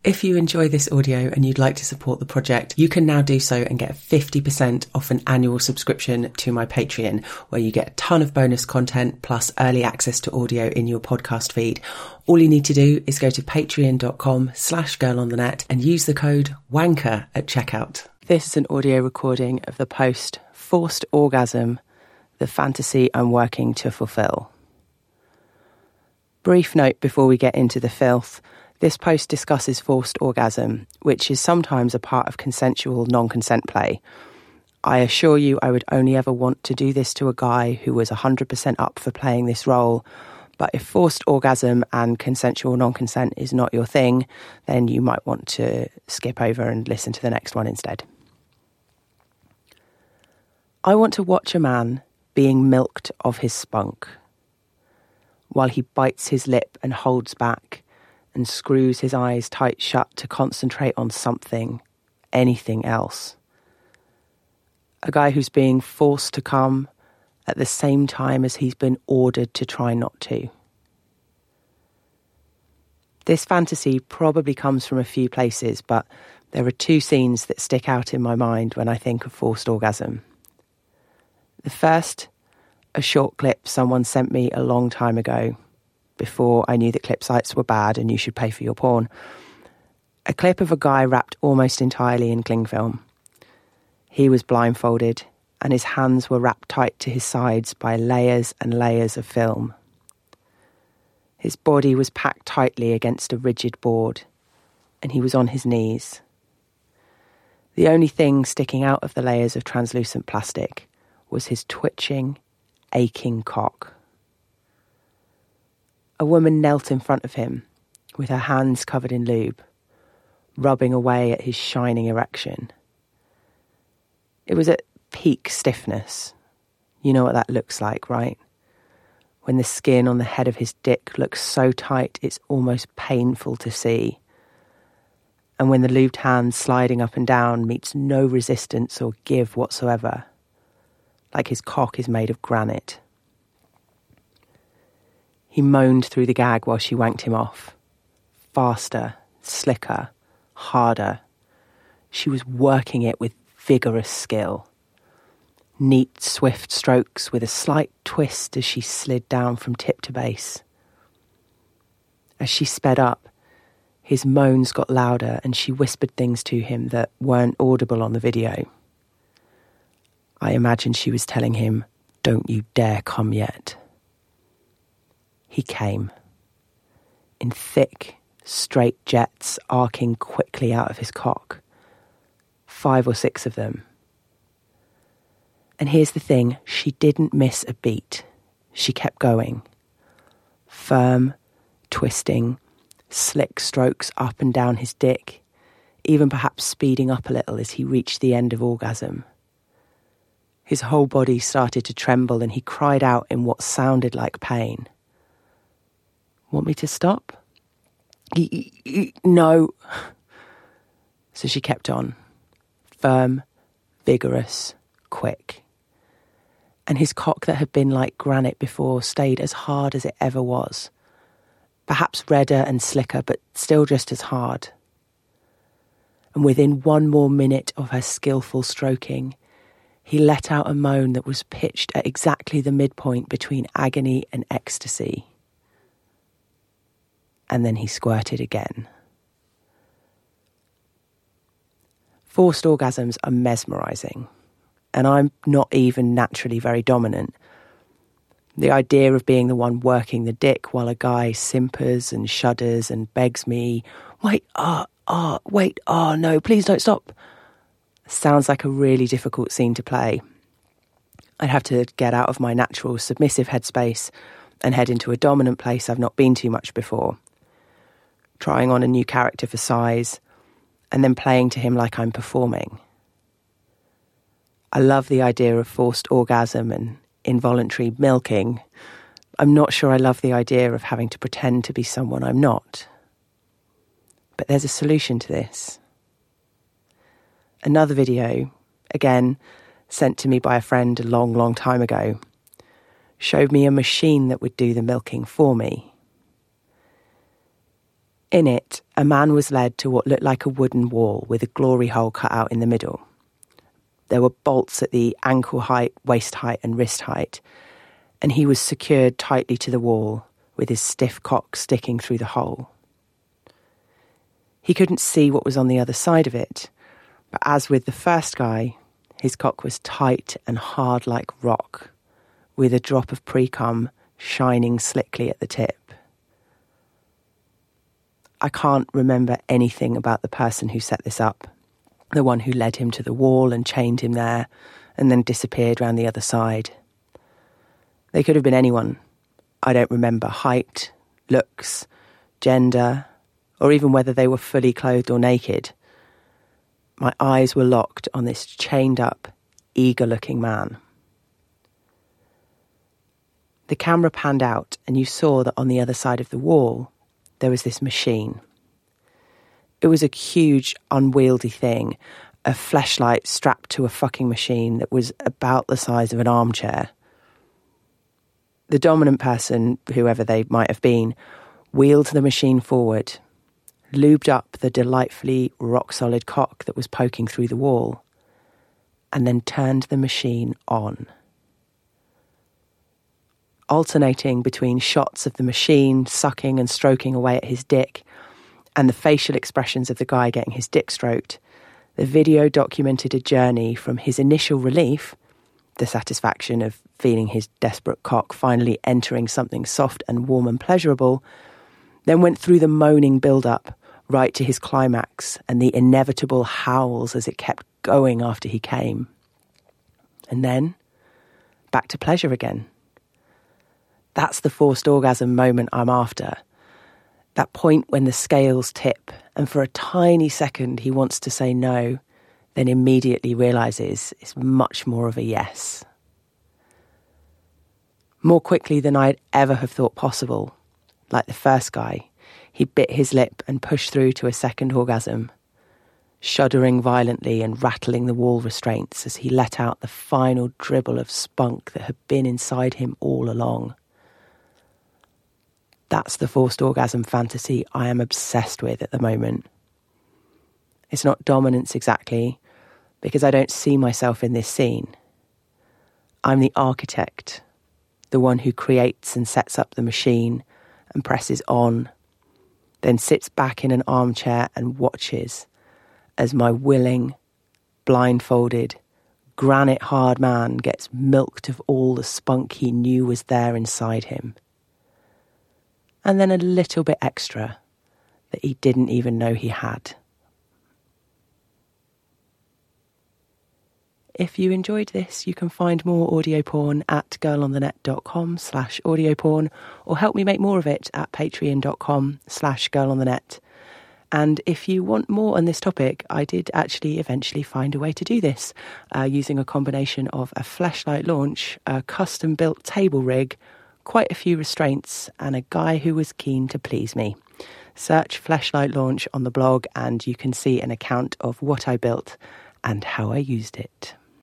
If you enjoy this audio and you'd like to support the project, you can now do so and get 50% off an annual subscription to my Patreon, where you get a ton of bonus content plus early access to audio in your podcast feed. All you need to do is go to patreon.com/girlonthenet and use the code WANKER at checkout. This is an audio recording of the post Forced Orgasm, the fantasy I'm working to fulfill. Brief note before we get into the filth. This post discusses forced orgasm, which is sometimes a part of consensual non-consent play. I assure you I would only ever want to do this to a guy who was 100% up for playing this role, but if forced orgasm and consensual non-consent is not your thing, then you might want to skip over and listen to the next one instead. I want to watch a man being milked of his spunk, while he bites his lip and holds back and screws his eyes tight shut to concentrate on something, anything else. A guy who's being forced to come at the same time as he's been ordered to try not to. This fantasy probably comes from a few places, but there are two scenes that stick out in my mind when I think of forced orgasm. The first, a short clip someone sent me a long time ago, before I knew that clip sites were bad and you should pay for your porn. A clip of a guy wrapped almost entirely in cling film. He was blindfolded, and his hands were wrapped tight to his sides by layers and layers of film. His body was packed tightly against a rigid board, and he was on his knees. The only thing sticking out of the layers of translucent plastic was his twitching, aching cock. A woman knelt in front of him, with her hands covered in lube, rubbing away at his shining erection. It was at peak stiffness. You know what that looks like, right? When the skin on the head of his dick looks so tight it's almost painful to see. And when the lubed hand sliding up and down meets no resistance or give whatsoever, like his cock is made of granite. He moaned through the gag while she wanked him off. Faster, slicker, harder. She was working it with vigorous skill. Neat, swift strokes with a slight twist as she slid down from tip to base. As she sped up, his moans got louder and she whispered things to him that weren't audible on the video. I imagined she was telling him, "Don't you dare come yet." He came, in thick, straight jets arcing quickly out of his cock. 5 or 6 of them. And here's the thing, she didn't miss a beat. She kept going. Firm, twisting, slick strokes up and down his dick, even perhaps speeding up a little as he reached the end of orgasm. His whole body started to tremble and he cried out in what sounded like pain. "Want me to stop?" No. So she kept on. Firm, vigorous, quick. And his cock that had been like granite before stayed as hard as it ever was. Perhaps redder and slicker, but still just as hard. And within one more minute of her skillful stroking, he let out a moan that was pitched at exactly the midpoint between agony and ecstasy. And then he squirted again. Forced orgasms are mesmerising, and I'm not even naturally very dominant. The idea of being the one working the dick while a guy simpers and shudders and begs me, wait, no, please don't stop, sounds like a really difficult scene to play. I'd have to get out of my natural submissive headspace and head into a dominant place I've not been to much before. Trying on a new character for size, and then playing to him like I'm performing. I love the idea of forced orgasm and involuntary milking. I'm not sure I love the idea of having to pretend to be someone I'm not. But there's a solution to this. Another video, again, sent to me by a friend a long, long time ago, showed me a machine that would do the milking for me. In it, a man was led to what looked like a wooden wall with a glory hole cut out in the middle. There were bolts at the ankle height, waist height and wrist height, and he was secured tightly to the wall with his stiff cock sticking through the hole. He couldn't see what was on the other side of it, but as with the first guy, his cock was tight and hard like rock, with a drop of pre-cum shining slickly at the tip. I can't remember anything about the person who set this up, the one who led him to the wall and chained him there and then disappeared round the other side. They could have been anyone. I don't remember height, looks, gender, or even whether they were fully clothed or naked. My eyes were locked on this chained-up, eager-looking man. The camera panned out and you saw that on the other side of the wall there was this machine. It was a huge, unwieldy thing, a fleshlight strapped to a fucking machine that was about the size of an armchair. The dominant person, whoever they might have been, wheeled the machine forward, lubed up the delightfully rock-solid cock that was poking through the wall, and then turned the machine on. Alternating between shots of the machine sucking and stroking away at his dick and the facial expressions of the guy getting his dick stroked, the video documented a journey from his initial relief, the satisfaction of feeling his desperate cock finally entering something soft and warm and pleasurable, then went through the moaning build-up right to his climax and the inevitable howls as it kept going after he came. And then, back to pleasure again. That's the forced orgasm moment I'm after. That point when the scales tip and for a tiny second he wants to say no, then immediately realises it's much more of a yes. More quickly than I'd ever have thought possible. Like the first guy, he bit his lip and pushed through to a second orgasm, shuddering violently and rattling the wall restraints as he let out the final dribble of spunk that had been inside him all along. That's the forced orgasm fantasy I am obsessed with at the moment. It's not dominance exactly, because I don't see myself in this scene. I'm the architect, the one who creates and sets up the machine and presses on, then sits back in an armchair and watches as my willing, blindfolded, granite-hard man gets milked of all the spunk he knew was there inside him. And then a little bit extra that he didn't even know he had. If you enjoyed this, you can find more audio porn at girlonthenet.com/audioporn or help me make more of it at patreon.com/girlonthenet. And if you want more on this topic, I did actually eventually find a way to do this using a combination of a fleshlight launch, a custom-built table rig, quite a few restraints, and a guy who was keen to please me. Search Fleshlight Launch on the blog and you can see an account of what I built and how I used it.